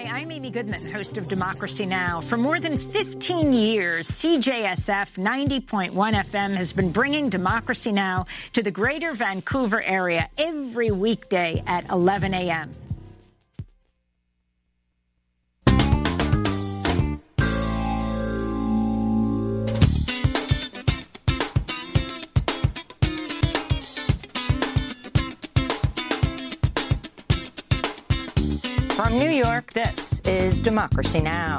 Hi, I'm Amy Goodman, host of Democracy Now! For more than 15 years, CJSF 90.1 FM has been bringing Democracy Now! To the greater Vancouver area every weekday at 11 a.m. From New York, this is Democracy Now!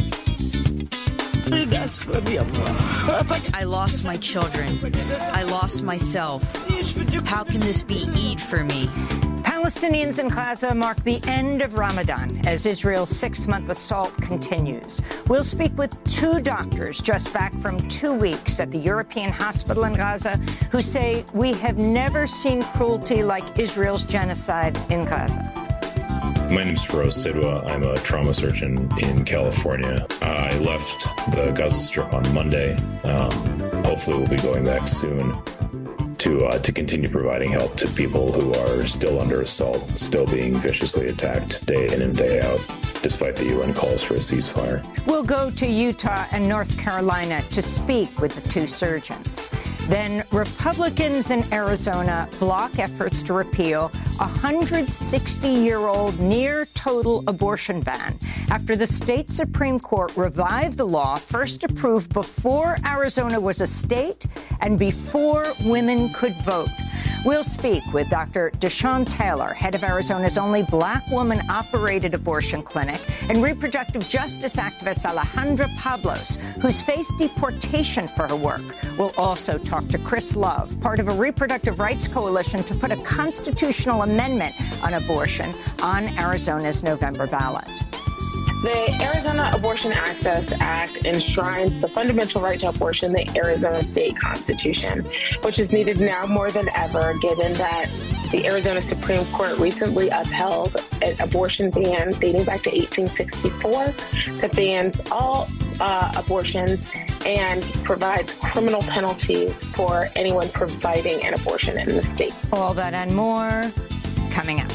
I lost my children. I lost myself. How can this be Eid for me? Palestinians in Gaza mark the end of Ramadan as Israel's 6-month assault continues. We'll speak with 2 doctors just back from 2 weeks at the European hospital in Gaza who say we have never seen cruelty like Israel's genocide in Gaza. My name is Feroz Sidwa. I'm a trauma surgeon in California. I left the Gaza Strip on Monday. Hopefully we'll be going back soon to continue providing help to people who are still under assault, still being viciously attacked day in and day out, despite the UN calls for a ceasefire. We'll go to Utah and North Carolina to speak with the 2 surgeons. Then Republicans in Arizona block efforts to repeal a 160-year-old near-total abortion ban after the state Supreme Court revived the law first approved before Arizona was a state and before women could vote. We'll speak with Dr. Deshawn Taylor, head of Arizona's only black woman-operated abortion clinic, and reproductive justice activist Alejandra Pablos, who's faced deportation for her work. We'll also talk to Chris Love, part of a reproductive rights coalition to put a constitutional amendment on abortion on Arizona's November ballot. The Arizona Abortion Access Act enshrines the fundamental right to abortion in the Arizona state constitution, which is needed now more than ever, given that the Arizona Supreme Court recently upheld an abortion ban dating back to 1864 that bans all abortions and provides criminal penalties for anyone providing an abortion in the state. All that and more coming up.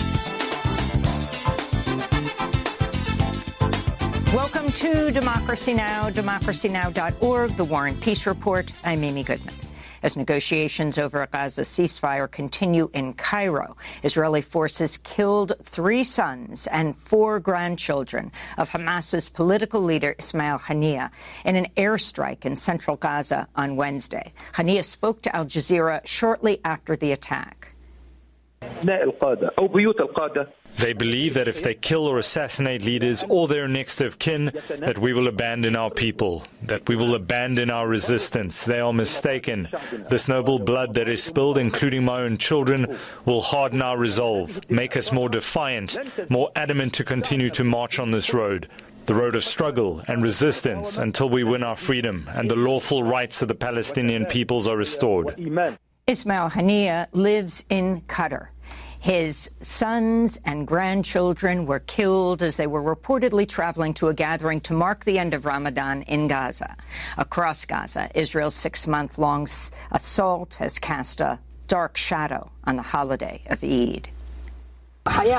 Welcome to Democracy Now!, democracynow.org, The War and Peace Report. I'm Amy Goodman. As negotiations over a Gaza ceasefire continue in Cairo, Israeli forces killed 3 sons and 4 grandchildren of Hamas's political leader Ismail Haniyeh in an airstrike in central Gaza on Wednesday. Haniyeh spoke to Al Jazeera shortly after the attack. They believe that if they kill or assassinate leaders or their next of kin, that we will abandon our people, that we will abandon our resistance. They are mistaken. This noble blood that is spilled, including my own children, will harden our resolve, make us more defiant, more adamant to continue to march on this road. The road of struggle and resistance until we win our freedom and the lawful rights of the Palestinian peoples are restored. Ismail Haniyeh lives in Qatar. His sons and grandchildren were killed as they were reportedly traveling to a gathering to mark the end of Ramadan in Gaza. Across Gaza, Israel's 6-month-long assault has cast a dark shadow on the holiday of Eid. We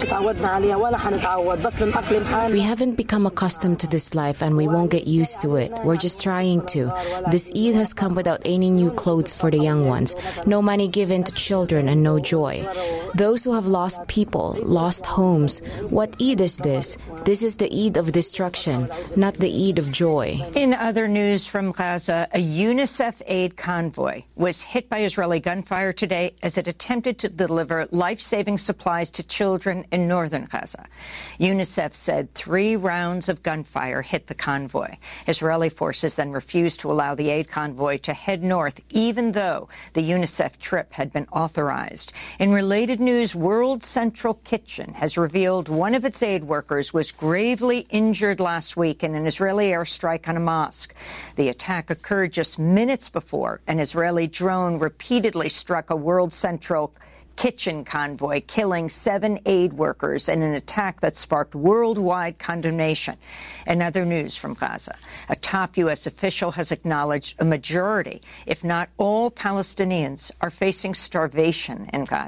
haven't become accustomed to this life and we won't get used to it. We're just trying to. This Eid has come without any new clothes for the young ones, no money given to children and no joy. Those who have lost people, lost homes, what Eid is this? This is the Eid of destruction, not the Eid of joy. In other news from Gaza, a UNICEF aid convoy was hit by Israeli gunfire today as it attempted to deliver life-saving supplies to children in northern Gaza. UNICEF said 3 rounds of gunfire hit the convoy. Israeli forces then refused to allow the aid convoy to head north, even though the UNICEF trip had been authorized. In related news, World Central Kitchen has revealed one of its aid workers was gravely injured last week in an Israeli airstrike on a mosque. The attack occurred just minutes before an Israeli drone repeatedly struck a World Central Kitchen convoy, killing 7 aid workers in an attack that sparked worldwide condemnation. In other news from Gaza, a top U.S. official has acknowledged a majority, if not all, Palestinians are facing starvation in Gaza.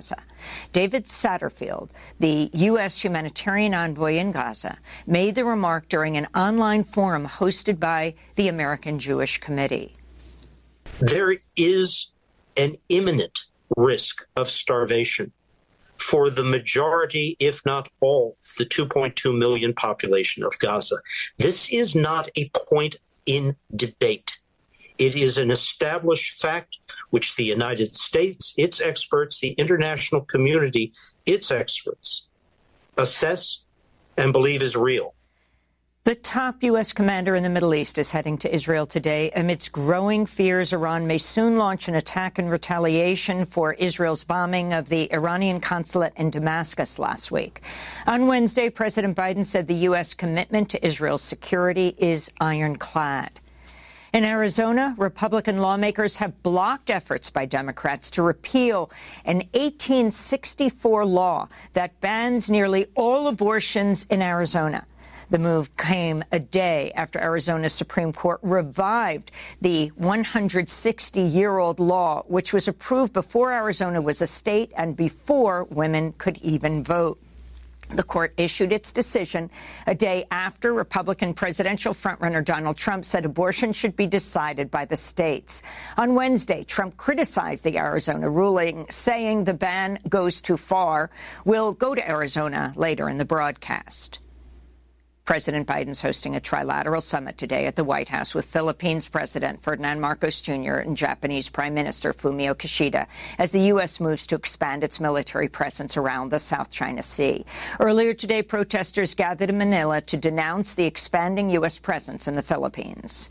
David Satterfield, the U.S. humanitarian envoy in Gaza, made the remark during an online forum hosted by the American Jewish Committee. There is an imminent risk of starvation for the majority, if not all, the 2.2 million population of Gaza. This is not a point in debate. It is an established fact which the United States, its experts, the international community, its experts, assess and believe is real. The top U.S. commander in the Middle East is heading to Israel today amidst growing fears Iran may soon launch an attack in retaliation for Israel's bombing of the Iranian consulate in Damascus last week. On Wednesday, President Biden said the U.S. commitment to Israel's security is ironclad. In Arizona, Republican lawmakers have blocked efforts by Democrats to repeal an 1864 law that bans nearly all abortions in Arizona. The move came a day after Arizona's Supreme Court revived the 160-year-old law, which was approved before Arizona was a state and before women could even vote. The court issued its decision a day after Republican presidential frontrunner Donald Trump said abortion should be decided by the states. On Wednesday, Trump criticized the Arizona ruling, saying the ban goes too far. We'll go to Arizona later in the broadcast. President Biden's hosting a trilateral summit today at the White House with Philippines President Ferdinand Marcos Jr. and Japanese Prime Minister Fumio Kishida as the U.S. moves to expand its military presence around the South China Sea. Earlier today, protesters gathered in Manila to denounce the expanding U.S. presence in the Philippines.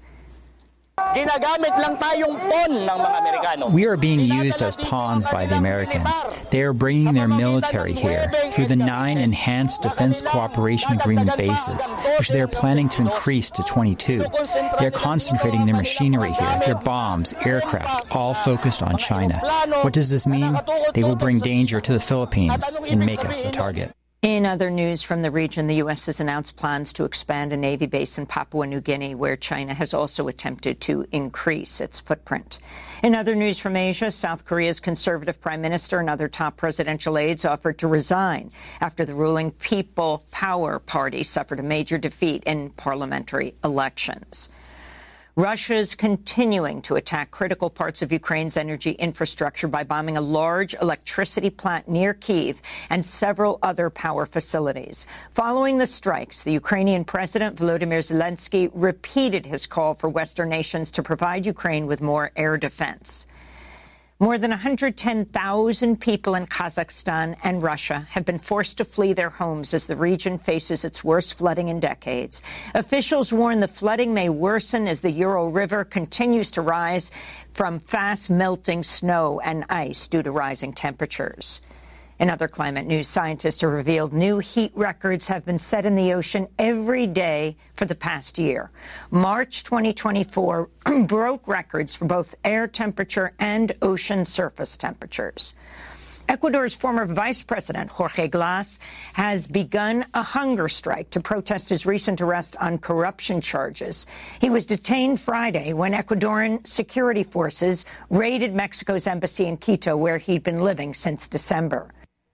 We are being used as pawns by the Americans. They are bringing their military here through the 9 enhanced defense cooperation agreement bases, which they are planning to increase to 22. They are concentrating their machinery here, their bombs, aircraft, all focused on China. What does this mean? They will bring danger to the Philippines and make us a target. In other news from the region, the U.S. has announced plans to expand a Navy base in Papua New Guinea, where China has also attempted to increase its footprint. In other news from Asia, South Korea's conservative prime minister and other top presidential aides offered to resign after the ruling People Power Party suffered a major defeat in parliamentary elections. Russia's continuing to attack critical parts of Ukraine's energy infrastructure by bombing a large electricity plant near Kyiv and several other power facilities. Following the strikes, the Ukrainian President Volodymyr Zelensky repeated his call for Western nations to provide Ukraine with more air defense. More than 110,000 people in Kazakhstan and Russia have been forced to flee their homes as the region faces its worst flooding in decades. Officials warn the flooding may worsen as the Ural River continues to rise from fast melting snow and ice due to rising temperatures. In other climate news, scientists have revealed new heat records have been set in the ocean every day for the past year. March 2024 broke records for both air temperature and ocean surface temperatures. Ecuador's former vice president, Jorge Glass, has begun a hunger strike to protest his recent arrest on corruption charges. He was detained Friday when Ecuadorian security forces raided Mexico's embassy in Quito, where he'd been living since December.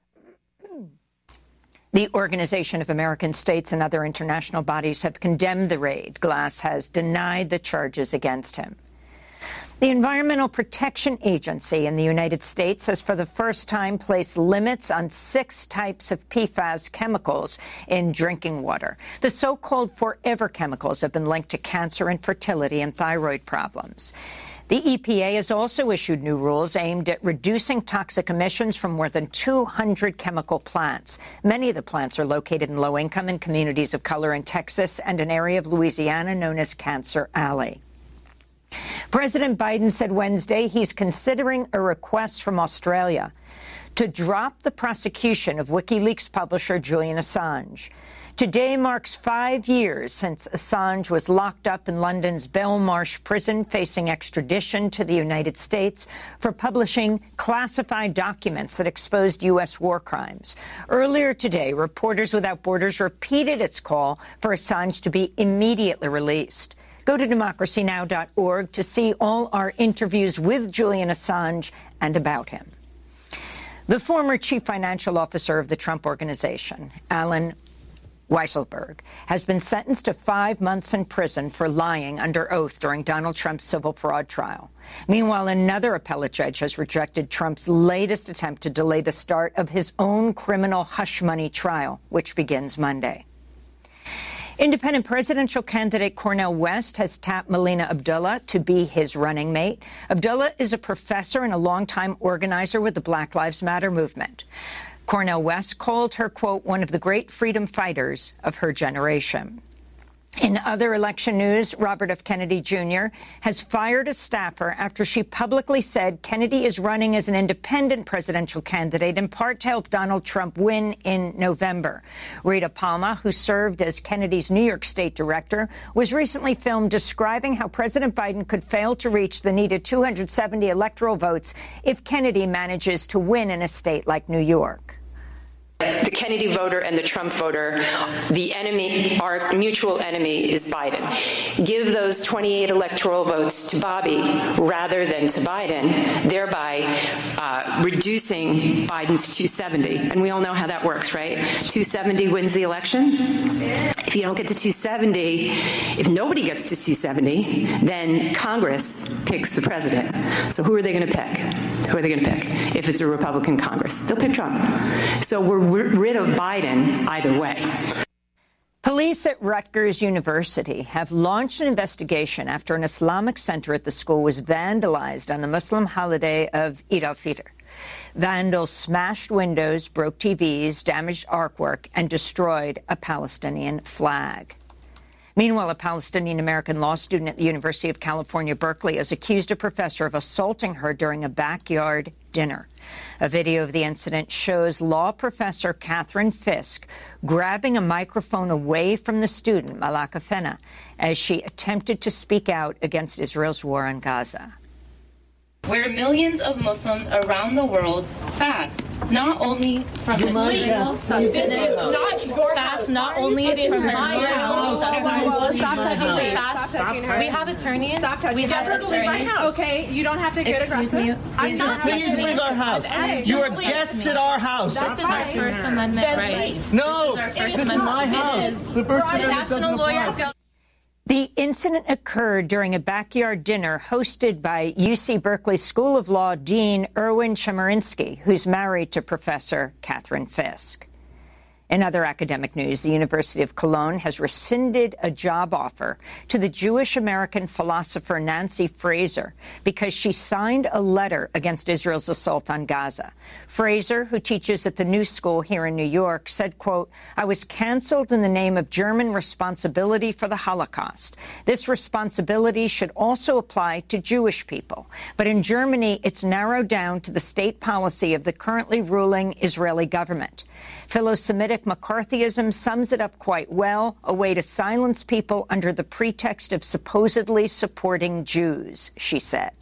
The Organization of American States and other international bodies have condemned the raid. Glass has denied the charges against him. The Environmental Protection Agency in the United States has for the first time placed limits on 6 types of PFAS chemicals in drinking water. The so-called forever chemicals have been linked to cancer, infertility, and thyroid problems. The EPA has also issued new rules aimed at reducing toxic emissions from more than 200 chemical plants. Many of the plants are located in low-income and communities of color in Texas and an area of Louisiana known as Cancer Alley. President Biden said Wednesday he's considering a request from Australia to drop the prosecution of WikiLeaks publisher Julian Assange. Today marks 5 years since Assange was locked up in London's Belmarsh prison facing extradition to the United States for publishing classified documents that exposed U.S. war crimes. Earlier today, Reporters Without Borders repeated its call for Assange to be immediately released. Go to democracynow.org to see all our interviews with Julian Assange and about him. The former chief financial officer of the Trump Organization, Allen Weisselberg, has been sentenced to 5 months in prison for lying under oath during Donald Trump's civil fraud trial. Meanwhile, another appellate judge has rejected Trump's latest attempt to delay the start of his own criminal hush money trial, which begins Monday. Independent presidential candidate Cornel West has tapped Melina Abdullah to be his running mate. Abdullah is a professor and a longtime organizer with the Black Lives Matter movement. Cornel West called her, quote, one of the great freedom fighters of her generation. In other election news, Robert F. Kennedy Jr. has fired a staffer after she publicly said Kennedy is running as an independent presidential candidate, in part to help Donald Trump win in November. Rita Palma, who served as Kennedy's New York State director, was recently filmed describing how President Biden could fail to reach the needed 270 electoral votes if Kennedy manages to win in a state like New York. The Kennedy voter and the Trump voter, the enemy, our mutual enemy, is Biden. Give those 28 electoral votes to Bobby rather than to Biden, thereby reducing Biden's 270. And we all know how that works, right? 270 wins the election. If you don't get to 270, if nobody gets to 270, then Congress picks the president. So who are they going to pick? Who are they going to pick? If it's a Republican Congress, they'll pick Trump. So we're rid of Biden either way. Police at Rutgers University have launched an investigation after an Islamic center at the school was vandalized on the Muslim holiday of Eid al-Fitr. Vandals smashed windows, broke TVs, damaged artwork, and destroyed a Palestinian flag. Meanwhile, a Palestinian-American law student at the University of California, Berkeley, has accused a professor of assaulting her during a backyard dinner. A video of the incident shows law professor Catherine Fisk grabbing a microphone away from the student, Malaka Fena, as she attempted to speak out against Israel's war on Gaza. Where millions of Muslims around the world fast, not only from Israel sustenance, not only from Israel sustenance. We have attorneys. We have attorneys. Okay, you don't have to get aggressive. Please leave our house. You are guests at our house. This is our First Amendment right. No, this is my house. The national lawyers go. The incident occurred during a backyard dinner hosted by UC Berkeley School of Law Dean Erwin Chemerinsky, who's married to Professor Catherine Fisk. In other academic news, the University of Cologne has rescinded a job offer to the Jewish-American philosopher Nancy Fraser because she signed a letter against Israel's assault on Gaza. Fraser, who teaches at the New School here in New York, said, quote, I was canceled in the name of German responsibility for the Holocaust. This responsibility should also apply to Jewish people. But in Germany, it's narrowed down to the state policy of the currently ruling Israeli government. Philo-Semitic McCarthyism sums it up quite well, a way to silence people under the pretext of supposedly supporting Jews, she said.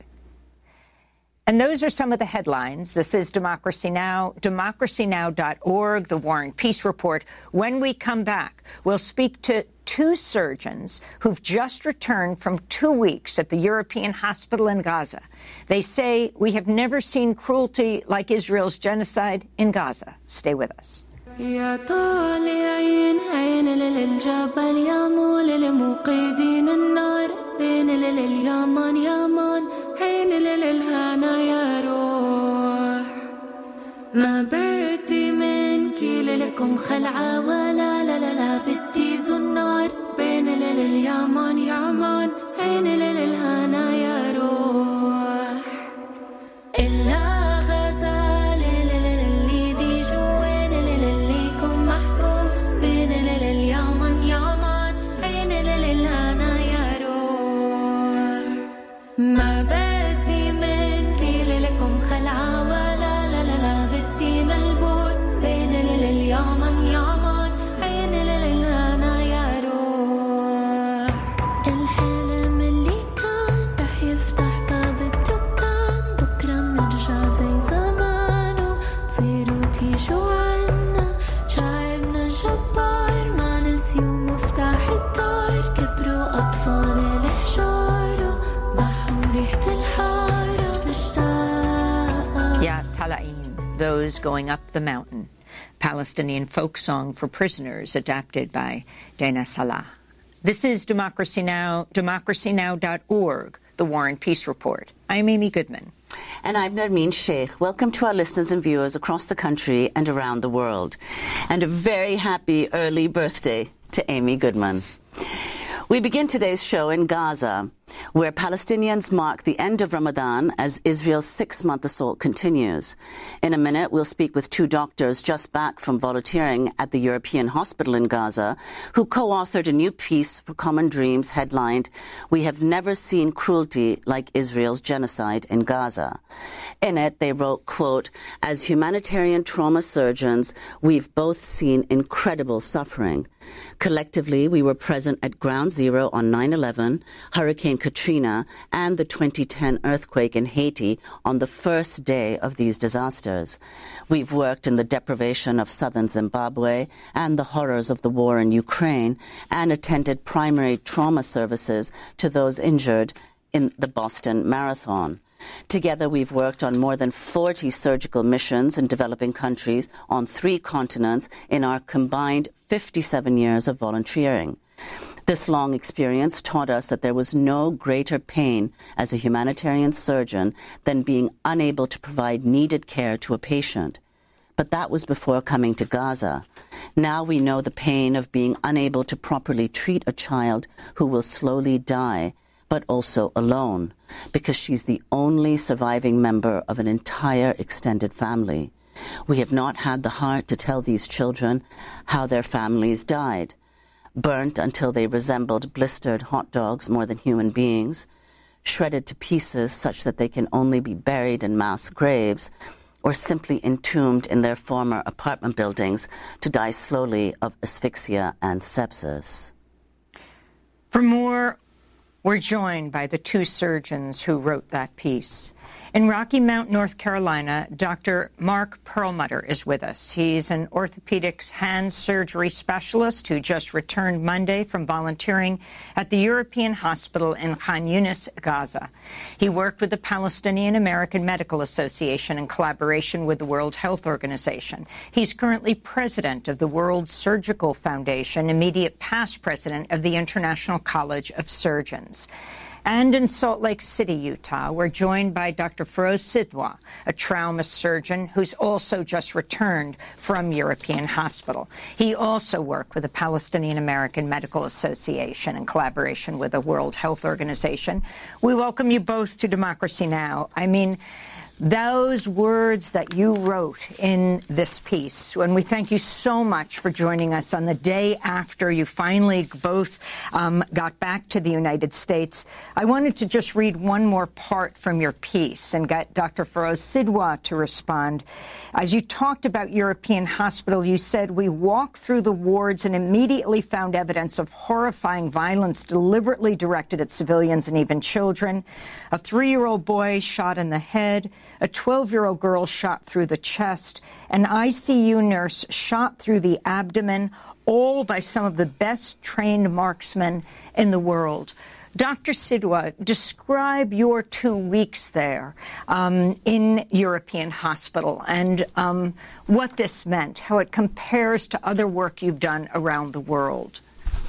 And those are some of the headlines. This is Democracy Now!, democracynow.org, the War and Peace Report. When we come back, we'll speak to two surgeons who've just returned from 2 weeks at the European hospital in Gaza. They say we have never seen cruelty like Israel's genocide in Gaza. Stay with us. يا طالعين عين للجبل يا مول للموقدين النار بين لليمان يامان عين للهنا يا روح ما بدي منك لكم خلعة ولا لا بدي زنار بين لليمان يامان عين للهنا يا روح إلا ما بدي منك لكم خلعة ولا لا بدي ملبوس بين اليمن يمن Those Going Up the Mountain, Palestinian folk song for prisoners, adapted by Dana Salah. This is Democracy Now!, democracynow.org, the War and Peace Report. I'm Amy Goodman. And I'm Nermeen Sheikh. Welcome to our listeners and viewers across the country and around the world. And a very happy early birthday to Amy Goodman. We begin today's show in Gaza, where Palestinians mark the end of Ramadan as Israel's 6-month assault continues. In a minute, we'll speak with 2 doctors just back from volunteering at the European Hospital in Gaza, who co-authored a new piece for Common Dreams headlined, "We Have Never Seen Cruelty Like Israel's Genocide in Gaza." In it, they wrote, quote, "As humanitarian trauma surgeons, we've both seen incredible suffering. Collectively, we were present at Ground Zero on 9/11, Hurricane Katrina, and the 2010 earthquake in Haiti on the first day of these disasters. We've worked in the deprivation of southern Zimbabwe and the horrors of the war in Ukraine, and attended primary trauma services to those injured in the Boston Marathon. Together, we've worked on more than 40 surgical missions in developing countries on 3 continents in our combined 57 years of volunteering. This long experience taught us that there was no greater pain as a humanitarian surgeon than being unable to provide needed care to a patient. But that was before coming to Gaza. Now we know the pain of being unable to properly treat a child who will slowly die, but also alone, because she's the only surviving member of an entire extended family. We have not had the heart to tell these children how their families died, burnt until they resembled blistered hot dogs more than human beings, shredded to pieces such that they can only be buried in mass graves, or simply entombed in their former apartment buildings to die slowly of asphyxia and sepsis." For more, we're joined by the 2 surgeons who wrote that piece. In Rocky Mount, North Carolina, Dr. Mark Perlmutter is with us. He's an orthopedics hand surgery specialist who just returned Monday from volunteering at the European Hospital in Khan Yunis, Gaza. He worked with the Palestinian American Medical Association in collaboration with the World Health Organization. He's currently president of the World Surgical Foundation, immediate past president of the International College of Surgeons. And in Salt Lake City, Utah, we're joined by Dr. Feroz Sidwa, a trauma surgeon who's also just returned from European Hospital. He also worked with the Palestinian American Medical Association in collaboration with the World Health Organization. We welcome you both to Democracy Now! I mean, those words that you wrote in this piece, and we thank you so much for joining us on the day after you finally both got back to the United States. I wanted to just read one more part from your piece and get Dr. Feroz Sidwa to respond. As you talked about European Hospital, you said, "We walked through the wards and immediately found evidence of horrifying violence deliberately directed at civilians and even children. A 3-year-old boy shot in the head, a 12-year-old girl shot through the chest, an ICU nurse shot through the abdomen, all by some of the best trained marksmen in the world." Dr. Sidwa, describe your 2 weeks there in European Hospital and what this meant, how it compares to other work you've done around the world.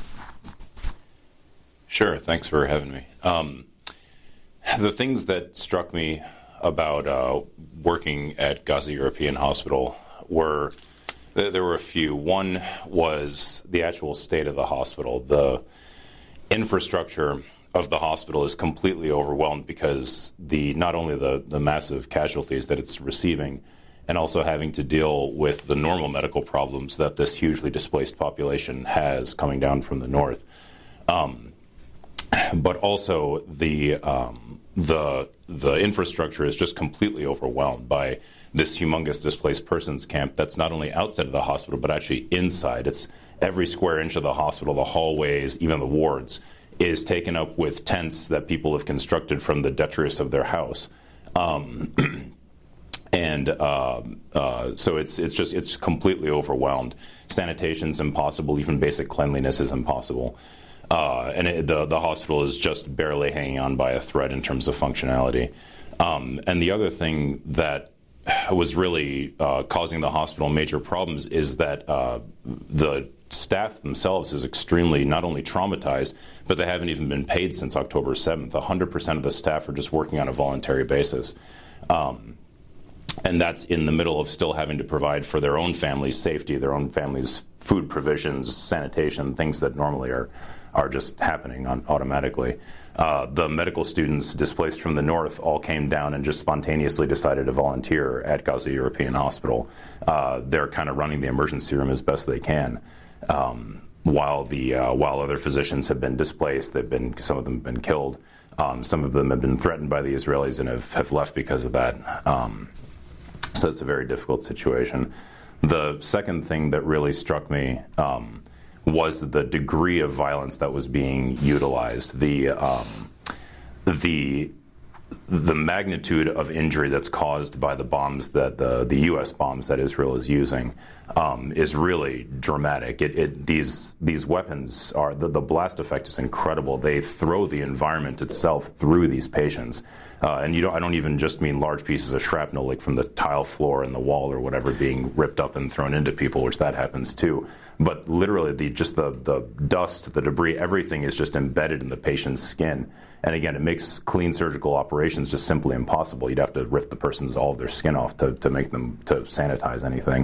Sure. Thanks for having me. The things that struck me about working at Gaza European Hospital were, there were a few. One was the actual state of the hospital. The infrastructure of the hospital is completely overwhelmed because not only the massive casualties that it's receiving, and also having to deal with the normal medical problems that this hugely displaced population has coming down from the north. But also the infrastructure is just completely overwhelmed by this humongous displaced persons camp that's not only outside of the hospital but actually inside. It's every square inch of the hospital, the hallways, even the wards, is taken up with tents that people have constructed from the detritus of their house. So it's completely overwhelmed. Sanitation's impossible. Even basic cleanliness is impossible. The hospital is just barely hanging on by a thread in terms of functionality. And the other thing that was really causing the hospital major problems is that the staff themselves is extremely not only traumatized, but they haven't even been paid since October 7th. 100% of the staff are just working on a voluntary basis. And that's in the middle of still having to provide for their own family's safety, their own family's food provisions, sanitation, things that normally are just happening automatically. The medical students displaced from the north all came down and just spontaneously decided to volunteer at Gaza European Hospital. They're kind of running the emergency room as best they can. While other physicians have been displaced, some of them have been killed. Some of them have been threatened by the Israelis and have left because of that. So it's a very difficult situation. The second thing that really struck me was the degree of violence that was being utilized. The magnitude of injury that's caused by the bombs that the U.S. bombs that Israel is using is really dramatic. These weapons are the blast effect is incredible. They throw the environment itself through these patients, and I don't even just mean large pieces of shrapnel like from the tile floor and the wall or whatever being ripped up and thrown into people, which that happens too. But literally, the dust, the debris, everything is just embedded in the patient's skin. And again, it makes clean surgical operations just simply impossible. You'd have to rip all of their skin off to make them to sanitize anything.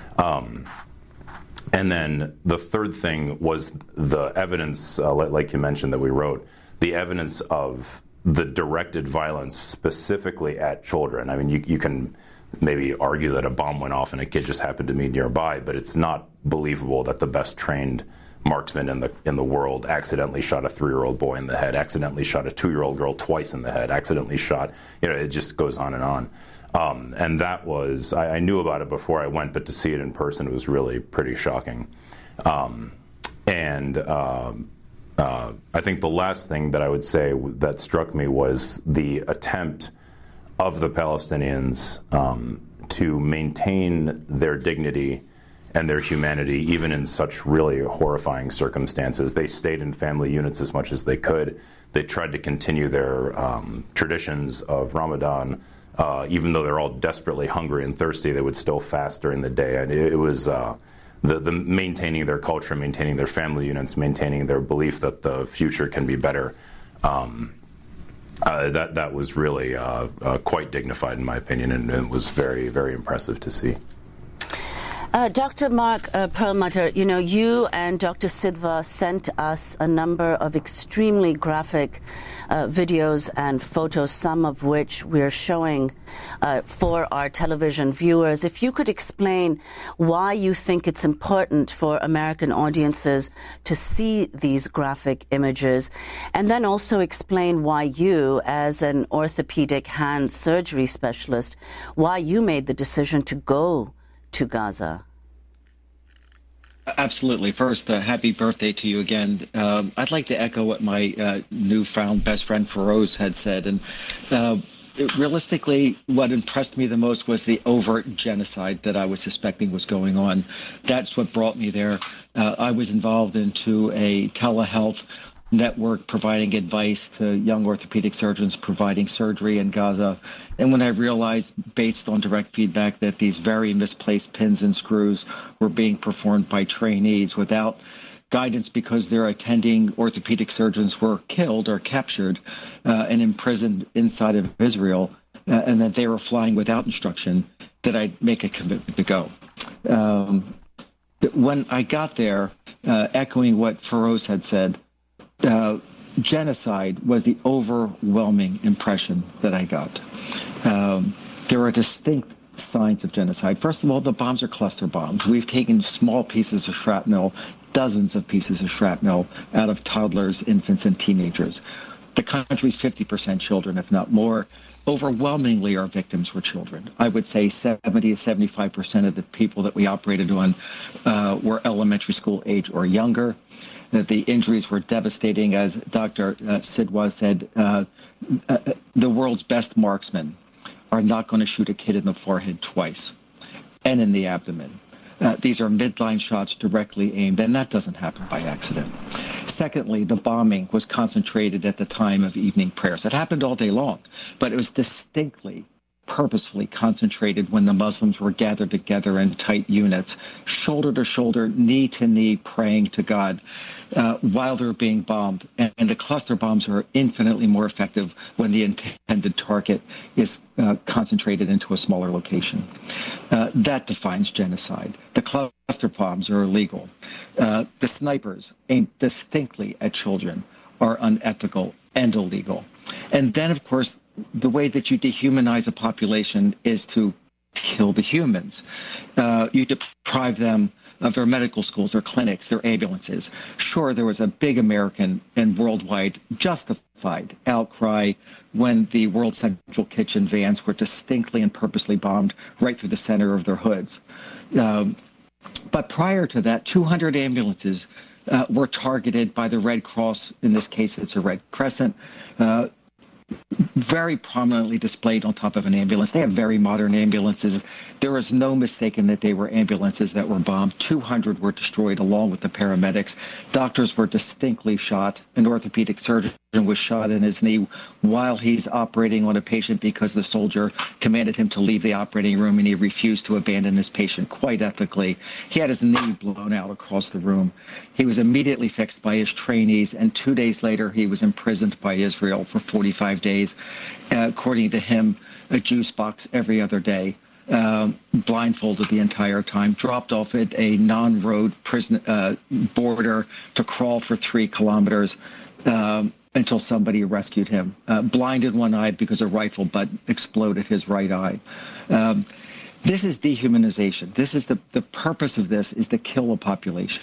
And then the third thing was the evidence, like you mentioned, that we wrote, the evidence of the directed violence specifically at children. I mean, you can maybe argue that a bomb went off and a kid just happened to be nearby, but it's not believable that the best trained marksman in the world accidentally shot a 3-year-old boy in the head, accidentally shot a 2-year-old girl twice in the head, accidentally shot, it just goes on and on. And that was, I knew about it before I went, but to see it in person, it was really pretty shocking. I think the last thing that I would say that struck me was the attempt of the Palestinians to maintain their dignity and their humanity, even in such really horrifying circumstances. They stayed in family units as much as they could. They tried to continue their traditions of Ramadan. Even though they're all desperately hungry and thirsty, they would still fast during the day. And it was the maintaining their culture, maintaining their family units, maintaining their belief that the future can be better. That was really quite dignified, in my opinion, and it was very, very impressive to see. Dr. Mark Perlmutter, you and Dr. Sidva sent us a number of extremely graphic videos and photos, some of which we're showing for our television viewers. If you could explain why you think it's important for American audiences to see these graphic images, and then also explain why you, as an orthopedic hand surgery specialist, why you made the decision to go to Gaza. Absolutely. First, happy birthday to you again. I'd like to echo what my newfound best friend Feroz had said. And realistically, what impressed me the most was the overt genocide that I was suspecting was going on. That's what brought me there. I was involved into a telehealth network providing advice to young orthopedic surgeons providing surgery in Gaza. And when I realized, based on direct feedback, that these very misplaced pins and screws were being performed by trainees without guidance because their attending orthopedic surgeons were killed or captured and imprisoned inside of Israel, and that they were flying without instruction, that I'd make a commitment to go. When I got there, echoing what Feroz had said, genocide was the overwhelming impression that I got. There are distinct signs of genocide. First of all, the bombs are cluster bombs. We've taken small pieces of shrapnel, dozens of pieces of shrapnel out of toddlers, infants, and teenagers. The country's 50% children, if not more. Overwhelmingly, our victims were children. I would say 70 to 75% of the people that we operated on were elementary school age or younger. That the injuries were devastating. As Dr. Sidwa said, the world's best marksmen are not going to shoot a kid in the forehead twice and in the abdomen. These are midline shots directly aimed, and that doesn't happen by accident. Secondly, the bombing was concentrated at the time of evening prayers. It happened all day long, but it was distinctly purposefully concentrated when the Muslims were gathered together in tight units, shoulder to shoulder, knee to knee, praying to God while they're being bombed. And the cluster bombs are infinitely more effective when the intended target is concentrated into a smaller location. That defines genocide. The cluster bombs are illegal. The snipers aimed distinctly at children are unethical and illegal. And then, of course, the way that you dehumanize a population is to kill the humans. You deprive them of their medical schools, their clinics, their ambulances. Sure, there was a big American and worldwide justified outcry when the World Central Kitchen vans were distinctly and purposely bombed right through the center of their hoods. But prior to that, 200 ambulances were targeted by the Red Cross. In this case, it's a Red Crescent, very prominently displayed on top of an ambulance. They have very modern ambulances. There is no mistaking that they were ambulances that were bombed. 200 were destroyed along with the paramedics. Doctors were distinctly shot. An orthopedic surgeon was shot in his knee while he's operating on a patient because the soldier commanded him to leave the operating room, and he refused to abandon his patient quite ethically. He had his knee blown out across the room. He was immediately fixed by his trainees, and 2 days later he was imprisoned by Israel for 45 days. According to him, a juice box every other day, blindfolded the entire time, dropped off at a non-road prison border to crawl for 3 kilometers until somebody rescued him. Blinded one eye because a rifle butt exploded his right eye. This is dehumanization. This is the purpose of this is to kill a population.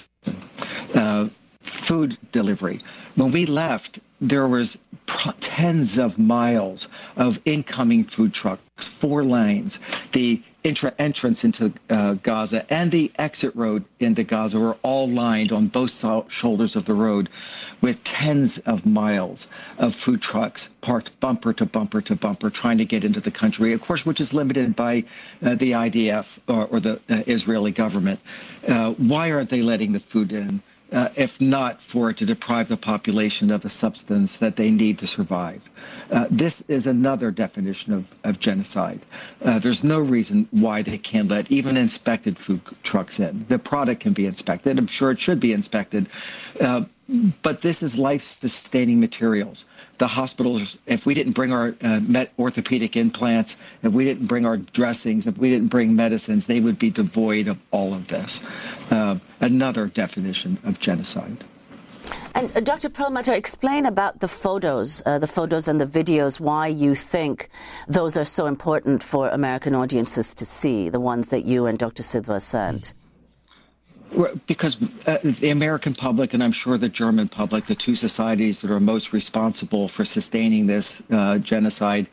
Food delivery. When we left, there was tens of miles of incoming food trucks, 4 lanes. The entrance into Gaza and the exit road into Gaza were all lined on both shoulders of the road with tens of miles of food trucks parked bumper to bumper to bumper trying to get into the country, of course, which is limited by the IDF or the Israeli government. Why aren't they letting the food in? If not for it to deprive the population of a substance that they need to survive. This is another definition of genocide. There's no reason why they can't let even inspected food trucks in. The product can be inspected. I'm sure it should be inspected. But this is life-sustaining materials. The hospitals, if we didn't bring our orthopedic implants, if we didn't bring our dressings, if we didn't bring medicines, they would be devoid of all of this. Another definition of genocide. And Dr. Perlmutter, explain about the photos and the videos, why you think those are so important for American audiences to see, the ones that you and Dr. Sidhwa sent. Because the American public, and I'm sure the German public, the 2 societies that are most responsible for sustaining this genocide,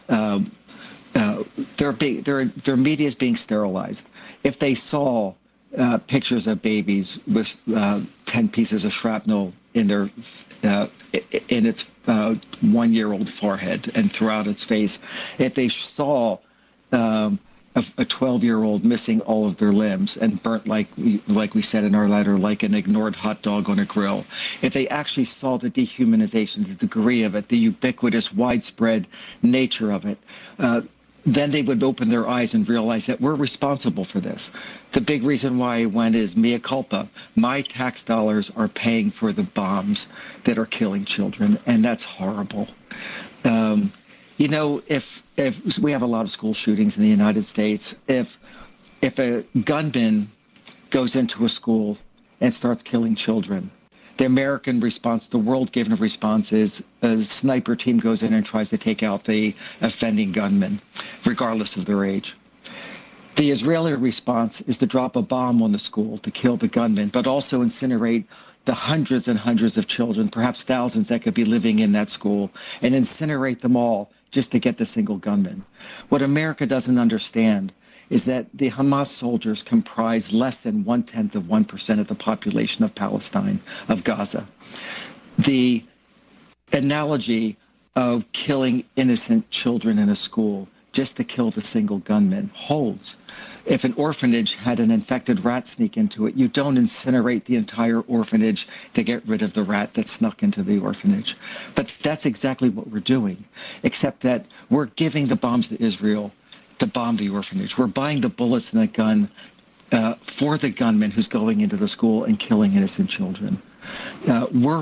their media is being sterilized. If they saw pictures of babies with 10 pieces of shrapnel in their in its 1-year-old forehead and throughout its face, if they saw a 12-year-old missing all of their limbs and burnt, like we said in our letter, like an ignored hot dog on a grill. If they actually saw the dehumanization, the degree of it, the ubiquitous, widespread nature of it, then they would open their eyes and realize that we're responsible for this. The big reason why I went is mea culpa. My tax dollars are paying for the bombs that are killing children, and that's horrible. You know, if we have a lot of school shootings in the United States, if a gunman goes into a school and starts killing children, the American response, the world-given response is a sniper team goes in and tries to take out the offending gunman, regardless of their age. The Israeli response is to drop a bomb on the school to kill the gunman, but also incinerate the hundreds and hundreds of children, perhaps thousands that could be living in that school, and incinerate them all just to get the single gunman. What America doesn't understand is that the Hamas soldiers comprise less than 0.1% of the population of Palestine, of Gaza. The analogy of killing innocent children in a school just to kill the single gunman holds. If an orphanage had an infected rat sneak into it, you don't incinerate the entire orphanage to get rid of the rat that snuck into the orphanage. But that's exactly what we're doing, except that we're giving the bombs to Israel to bomb the orphanage. We're buying the bullets and the gun for the gunman who's going into the school and killing innocent children. We're